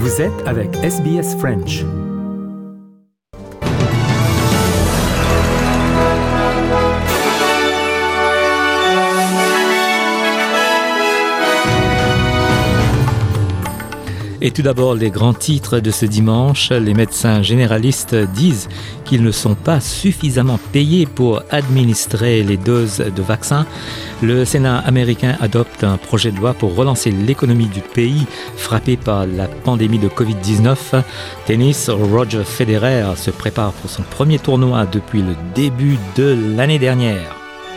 Vous êtes avec SBS French. Et tout d'abord, les grands titres de ce dimanche. Les médecins généralistes disent qu'ils ne sont pas suffisamment payés pour administrer les doses de vaccins. Le Sénat américain adopte un projet de loi pour relancer l'économie du pays frappé par la pandémie de Covid-19. Tennis, Roger Federer se prépare pour son premier tournoi depuis le début de l'année dernière.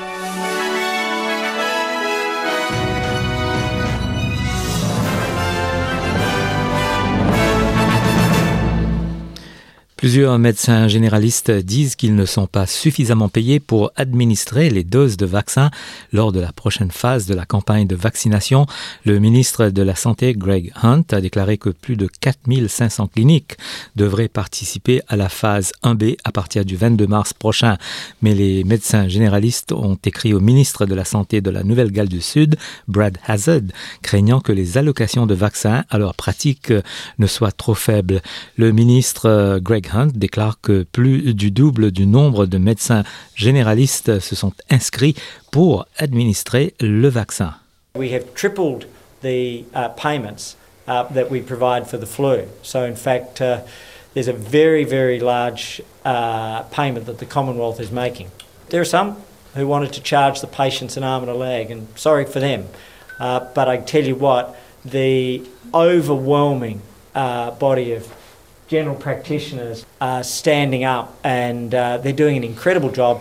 Plusieurs médecins généralistes disent qu'ils ne sont pas suffisamment payés pour administrer les doses de vaccins lors de la prochaine phase de la campagne de vaccination. Le ministre de la Santé, Greg Hunt, a déclaré que plus de 4500 cliniques devraient participer à la phase 1B à partir du 22 mars prochain. Mais les médecins généralistes ont écrit au ministre de la Santé de la Nouvelle-Galles du Sud, Brad Hazzard, craignant que les allocations de vaccins à leur pratique ne soient trop faibles. Le ministre Greg Hunt déclare que plus du double du nombre de médecins généralistes se sont inscrits pour administrer le vaccin. We have tripled the payments that we provide for the flu. So in fact, there's a very, very large payment that the Commonwealth is making. There are some who wanted to charge the patients an arm and a leg, and sorry for them. But I tell you what, the overwhelming body of general practitioners are standing up and they're doing an incredible job.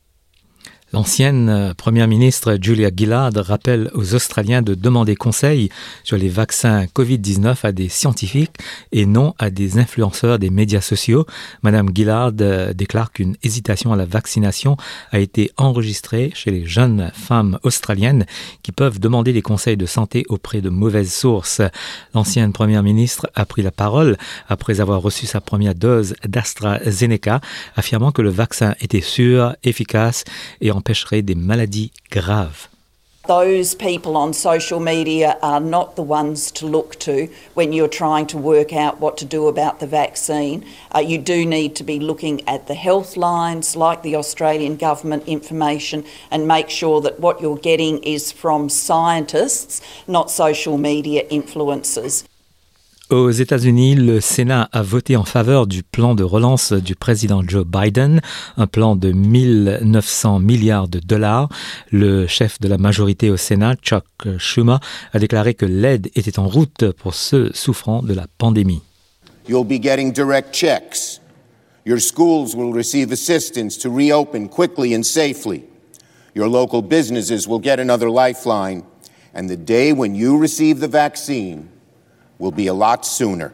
L'ancienne première ministre Julia Gillard rappelle aux Australiens de demander conseil sur les vaccins Covid-19 à des scientifiques et non à des influenceurs des médias sociaux. Madame Gillard déclare qu'une hésitation à la vaccination a été enregistrée chez les jeunes femmes australiennes qui peuvent demander des conseils de santé auprès de mauvaises sources. L'ancienne première ministre a pris la parole après avoir reçu sa première dose d'AstraZeneca, affirmant que le vaccin était sûr, efficace et empêcherait des maladies graves. Those people on social media are not the ones to look to when you're trying to work out what to do about the vaccine. You do need to be looking at the health lines like the Australian government information and make sure that what you're getting is from scientists, not social media influencers. Aux États-Unis, le Sénat a voté en faveur du plan de relance du président Joe Biden, un plan de 1 900 milliards de dollars. Le chef de la majorité au Sénat, Chuck Schumer, a déclaré que l'aide était en route pour ceux souffrant de la pandémie. You'll be getting direct checks. Your schools will receive assistance to reopen quickly and safely. Your local businesses will get another lifeline. And the day when you receive the vaccine will be a lot sooner.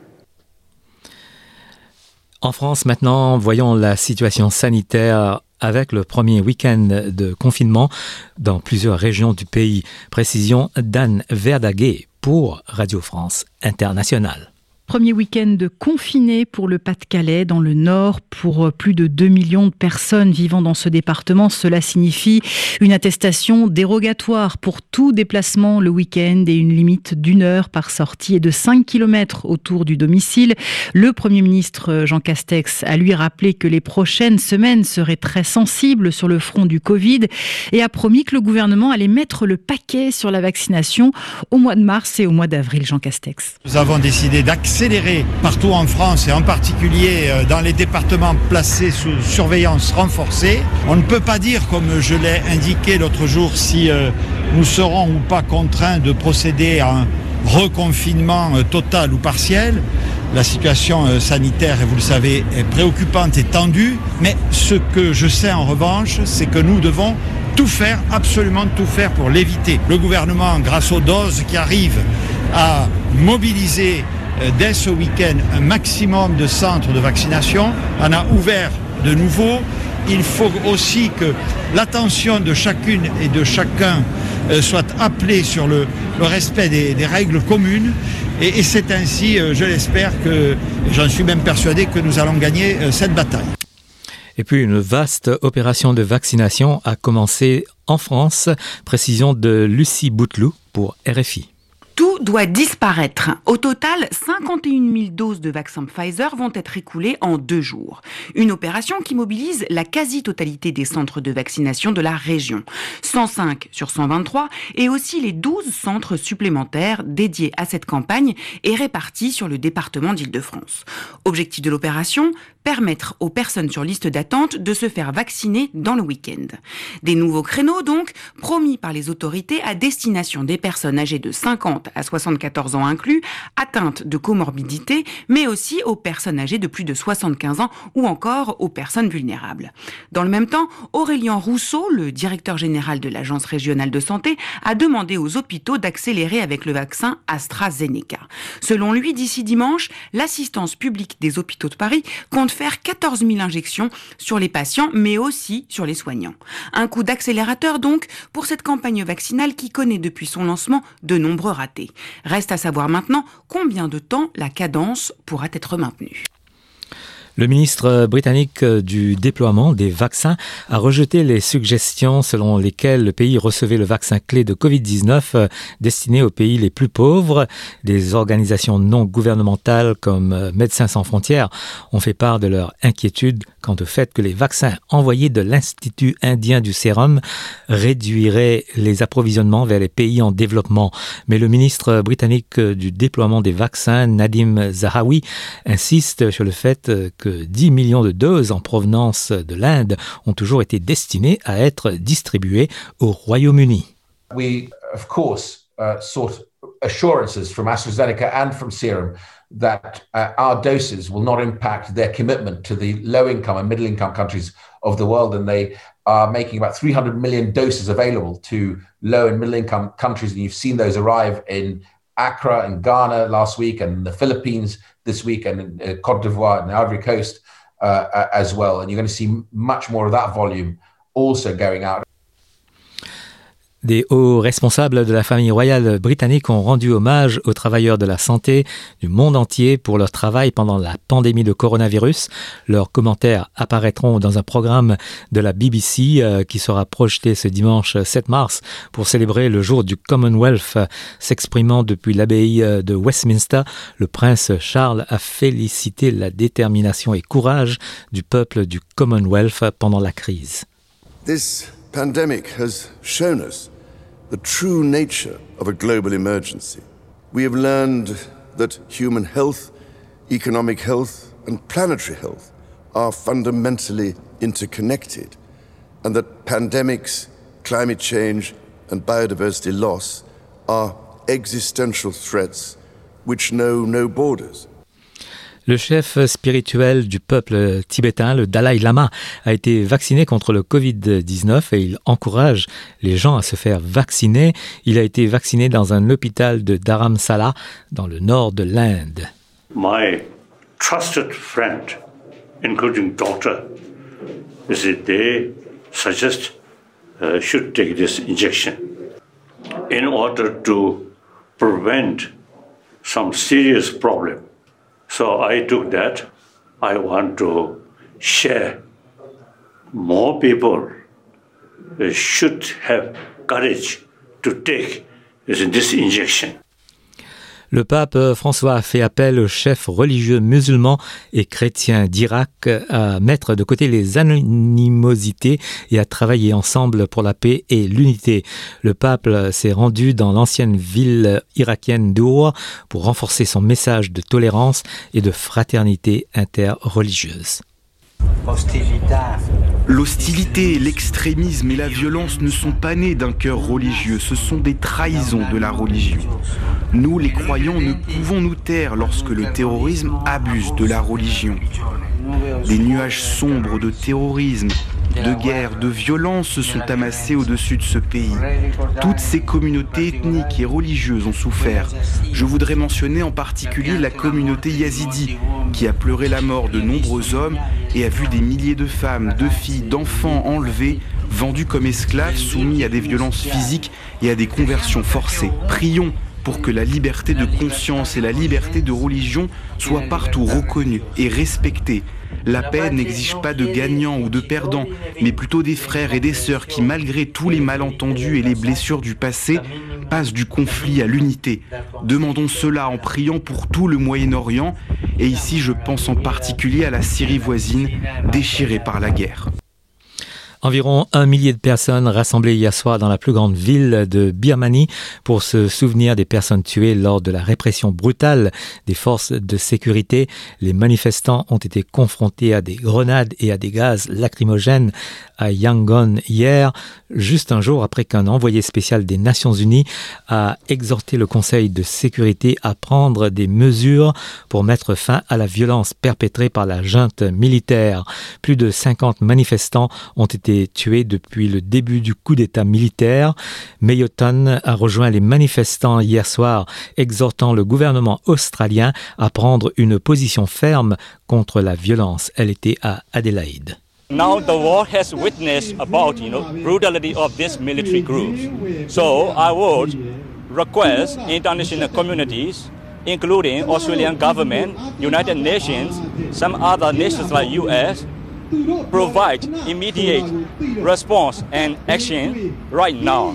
En France, maintenant, voyons la situation sanitaire avec le premier week-end de confinement dans plusieurs régions du pays. Précision d'Anne Verdaguet pour Radio France Internationale. Premier week-end confiné pour le Pas-de-Calais, dans le Nord, pour plus de 2 millions de personnes vivant dans ce département. Cela signifie une attestation dérogatoire pour tout déplacement le week-end et une limite d'1 heure par sortie et de 5 km autour du domicile. Le Premier ministre Jean Castex a lui rappelé que les prochaines semaines seraient très sensibles sur le front du Covid et a promis que le gouvernement allait mettre le paquet sur la vaccination au mois de mars et au mois d'avril. Jean Castex. Nous avons décidé d'accélérer partout en France et en particulier dans les départements placés sous surveillance renforcée. On ne peut pas dire, comme je l'ai indiqué l'autre jour, si nous serons ou pas contraints de procéder à un reconfinement total ou partiel. La situation sanitaire, vous le savez, est préoccupante et tendue. Mais ce que je sais en revanche, c'est que nous devons tout faire, absolument tout faire pour l'éviter. Le gouvernement, grâce aux doses qui arrivent, a mobilisé dès ce week-end un maximum de centres de vaccination, en a ouvert de nouveaux. Il faut aussi que l'attention de chacune et de chacun soit appelée sur le respect des règles communes. Et c'est ainsi, je l'espère, que j'en suis même persuadé que nous allons gagner cette bataille. Et puis une vaste opération de vaccination a commencé en France. Précision de Lucie Bouteloup pour RFI. Tous doit disparaître. Au total, 51 000 doses de vaccin Pfizer vont être écoulées en 2 jours. Une opération qui mobilise la quasi-totalité des centres de vaccination de la région. 105 sur 123 et aussi les 12 centres supplémentaires dédiés à cette campagne et répartis sur le département d'Île-de-France. Objectif de l'opération, permettre aux personnes sur liste d'attente de se faire vacciner dans le week-end. Des nouveaux créneaux donc, promis par les autorités à destination des personnes âgées de 50 à 74 ans inclus, atteintes de comorbidité, mais aussi aux personnes âgées de plus de 75 ans ou encore aux personnes vulnérables. Dans le même temps, Aurélien Rousseau, le directeur général de l'Agence régionale de santé, a demandé aux hôpitaux d'accélérer avec le vaccin AstraZeneca. Selon lui, d'ici dimanche, l'assistance publique des hôpitaux de Paris compte faire 14 000 injections sur les patients, mais aussi sur les soignants. Un coup d'accélérateur donc pour cette campagne vaccinale qui connaît depuis son lancement de nombreux ratés. Reste à savoir maintenant combien de temps la cadence pourra être maintenue. Le ministre britannique du déploiement des vaccins a rejeté les suggestions selon lesquelles le pays recevait le vaccin clé de Covid-19 destiné aux pays les plus pauvres. Des organisations non gouvernementales comme Médecins sans frontières ont fait part de leur inquiétude quant au fait que les vaccins envoyés de l'Institut indien du sérum réduiraient les approvisionnements vers les pays en développement. Mais le ministre britannique du déploiement des vaccins, Nadim Zahawi, insiste sur le fait que 10 millions de doses en provenance de l'Inde ont toujours été destinées à être distribuées au Royaume-Uni. We, of course, sought assurances from AstraZeneca and from Serum that our doses will not impact their commitment to the low-income and middle-income countries of the world, and they are making about 300 million doses available to low and middle-income countries, and you've seen those arrive in Accra and Ghana last week, and the Philippines this week, and in Côte d'Ivoire and the Ivory Coast as well. And you're going to see much more of that volume also going out. Des hauts responsables de la famille royale britannique ont rendu hommage aux travailleurs de la santé du monde entier pour leur travail pendant la pandémie de coronavirus. Leurs commentaires apparaîtront dans un programme de la BBC qui sera projeté ce dimanche 7 mars pour célébrer le jour du Commonwealth. S'exprimant depuis l'abbaye de Westminster, le prince Charles a félicité la détermination et courage du peuple du Commonwealth pendant la crise. This pandemic has shown us the true nature of a global emergency. We have learned that human health, economic health, and planetary health are fundamentally interconnected, and that pandemics, climate change, and biodiversity loss are existential threats which know no borders. Le chef spirituel du peuple tibétain, le Dalai Lama, a été vacciné contre le Covid-19 et il encourage les gens à se faire vacciner. Il a été vacciné dans un hôpital de Dharamsala, dans le nord de l'Inde. My trusted friend, including doctor, they suggest should take this injection in order to prevent some serious problem. So I took that. I want to share. More people should have courage to take this injection. Le pape François a fait appel aux chefs religieux musulmans et chrétiens d'Irak à mettre de côté les animosités et à travailler ensemble pour la paix et l'unité. Le pape s'est rendu dans l'ancienne ville irakienne d'Our pour renforcer son message de tolérance et de fraternité interreligieuse. L'hostilité, l'extrémisme et la violence ne sont pas nés d'un cœur religieux, ce sont des trahisons de la religion. Nous, les croyants, ne pouvons nous taire lorsque le terrorisme abuse de la religion. Des nuages sombres de terrorisme, de guerre, de violence se sont amassés au-dessus de ce pays. Toutes ces communautés ethniques et religieuses ont souffert. Je voudrais mentionner en particulier la communauté yazidi, qui a pleuré la mort de nombreux hommes et a vu des milliers de femmes, de filles, d'enfants enlevés, vendus comme esclaves, soumis à des violences physiques et à des conversions forcées. Prions pour que la liberté de conscience et la liberté de religion soient partout reconnues et respectées. La paix n'exige pas de gagnants ou de perdants, mais plutôt des frères et des sœurs qui, malgré tous les malentendus et les blessures du passé, passent du conflit à l'unité. Demandons cela en priant pour tout le Moyen-Orient, et ici je pense en particulier à la Syrie voisine, déchirée par la guerre. Environ 1 millier de personnes rassemblées hier soir dans la plus grande ville de Birmanie pour se souvenir des personnes tuées lors de la répression brutale des forces de sécurité. Les manifestants ont été confrontés à des grenades et à des gaz lacrymogènes à Yangon hier, juste un jour après qu'un envoyé spécial des Nations Unies a exhorté le Conseil de sécurité à prendre des mesures pour mettre fin à la violence perpétrée par la junte militaire. Plus de 50 manifestants ont été tués depuis le début du coup d'État militaire. Mayoton a rejoint les manifestants hier soir, exhortant le gouvernement australien à prendre une position ferme contre la violence. Elle était à Adélaïde. Now the world has witnessed about brutality of these military groups. So I would request international communities, including Australian government, United Nations, some other nations like US, provide immediate response and action right now.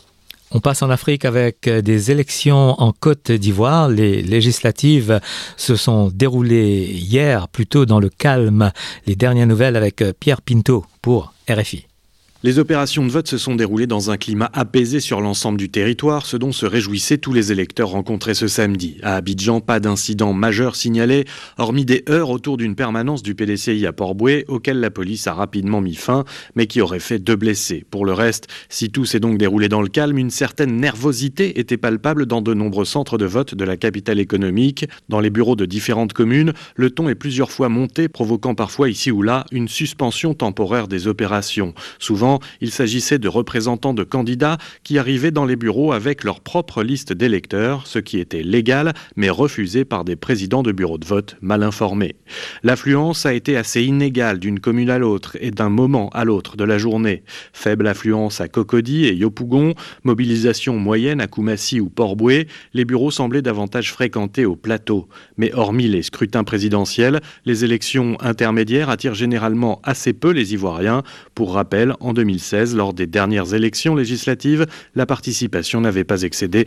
On passe en Afrique avec des élections en Côte d'Ivoire. Les législatives se sont déroulées hier, plutôt dans le calme. Les dernières nouvelles avec Pierre Pinto pour RFI. Les opérations de vote se sont déroulées dans un climat apaisé sur l'ensemble du territoire, ce dont se réjouissaient tous les électeurs rencontrés ce samedi. À Abidjan, pas d'incident majeur signalé, hormis des heurts autour d'une permanence du PDCI à Port-Bouët, auquel la police a rapidement mis fin, mais qui aurait fait 2 blessés. Pour le reste, si tout s'est donc déroulé dans le calme, une certaine nervosité était palpable dans de nombreux centres de vote de la capitale économique. Dans les bureaux de différentes communes, le ton est plusieurs fois monté, provoquant parfois ici ou là une suspension temporaire des opérations. Souvent, il s'agissait de représentants de candidats qui arrivaient dans les bureaux avec leur propre liste d'électeurs, ce qui était légal, mais refusé par des présidents de bureaux de vote mal informés. L'affluence a été assez inégale d'une commune à l'autre et d'un moment à l'autre de la journée. Faible affluence à Cocody et Yopougon, mobilisation moyenne à Koumassi ou Port-Bouët, les bureaux semblaient davantage fréquentés au plateau. Mais hormis les scrutins présidentiels, les élections intermédiaires attirent généralement assez peu les Ivoiriens. Pour rappel, en 2016, lors des dernières élections législatives, la participation n'avait pas excédé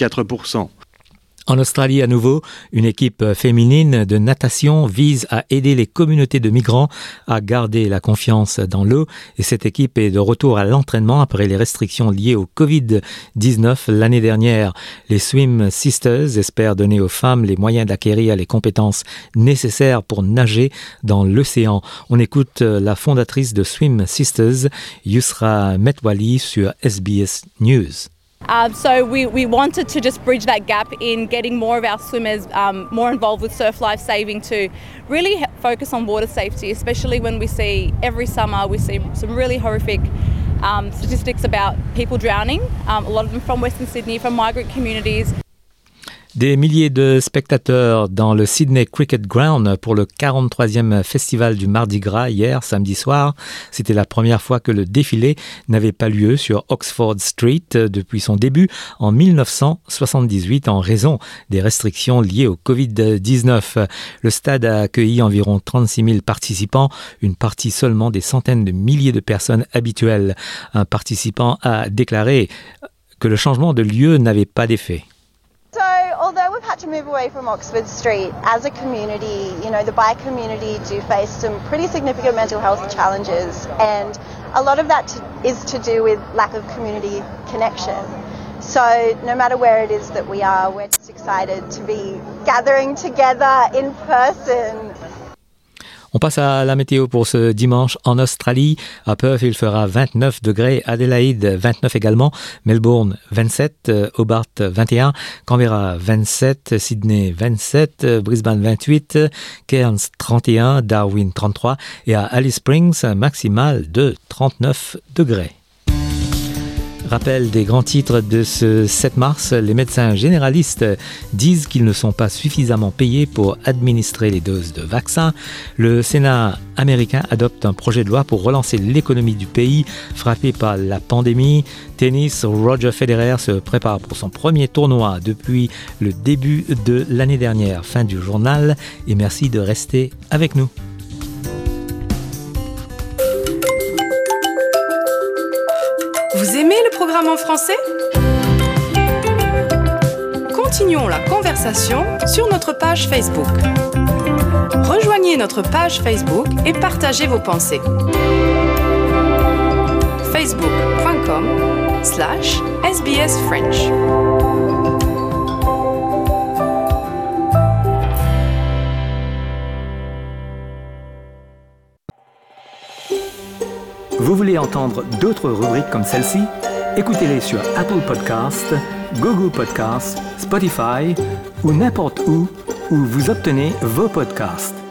34%. En Australie, à nouveau, une équipe féminine de natation vise à aider les communautés de migrants à garder la confiance dans l'eau. Et cette équipe est de retour à l'entraînement après les restrictions liées au Covid-19 l'année dernière. Les Swim Sisters espèrent donner aux femmes les moyens d'acquérir les compétences nécessaires pour nager dans l'océan. On écoute la fondatrice de Swim Sisters, Yusra Metwali, sur SBS News. So we wanted to just bridge that gap in getting more of our swimmers more involved with surf life saving to really focus on water safety, especially when we see every summer we see some really horrific statistics about people drowning, a lot of them from Western Sydney, from migrant communities. Des milliers de spectateurs dans le Sydney Cricket Ground pour le 43e festival du Mardi Gras hier, samedi soir. C'était la première fois que le défilé n'avait pas lieu sur Oxford Street depuis son début en 1978 en raison des restrictions liées au Covid-19. Le stade a accueilli environ 36 000 participants, une partie seulement des centaines de milliers de personnes habituelles. Un participant a déclaré que le changement de lieu n'avait pas d'effet. So, although we've had to move away from Oxford Street, as a community, the bi community do face some pretty significant mental health challenges, and a lot of that is to do with lack of community connection. So, no matter where it is that we are, we're just excited to be gathering together in person. On passe à la météo pour ce dimanche en Australie. À Perth, il fera 29 degrés. Adélaïde, 29 également. Melbourne, 27. Hobart, 21. Canberra, 27. Sydney, 27. Brisbane, 28. Cairns, 31. Darwin, 33. Et à Alice Springs, maximal de 39 degrés. Rappel des grands titres de ce 7 mars, les médecins généralistes disent qu'ils ne sont pas suffisamment payés pour administrer les doses de vaccins. Le Sénat américain adopte un projet de loi pour relancer l'économie du pays frappé par la pandémie. Tennis, Roger Federer se prépare pour son premier tournoi depuis le début de l'année dernière. Fin du journal et merci de rester avec nous. Vous aimez le programme en français ? Continuons la conversation sur notre page Facebook. Rejoignez notre page Facebook et partagez vos pensées. facebook.com/SBS French. Vous voulez entendre d'autres rubriques comme celle-ci ? Écoutez-les sur Apple Podcasts, Google Podcasts, Spotify ou n'importe où vous obtenez vos podcasts.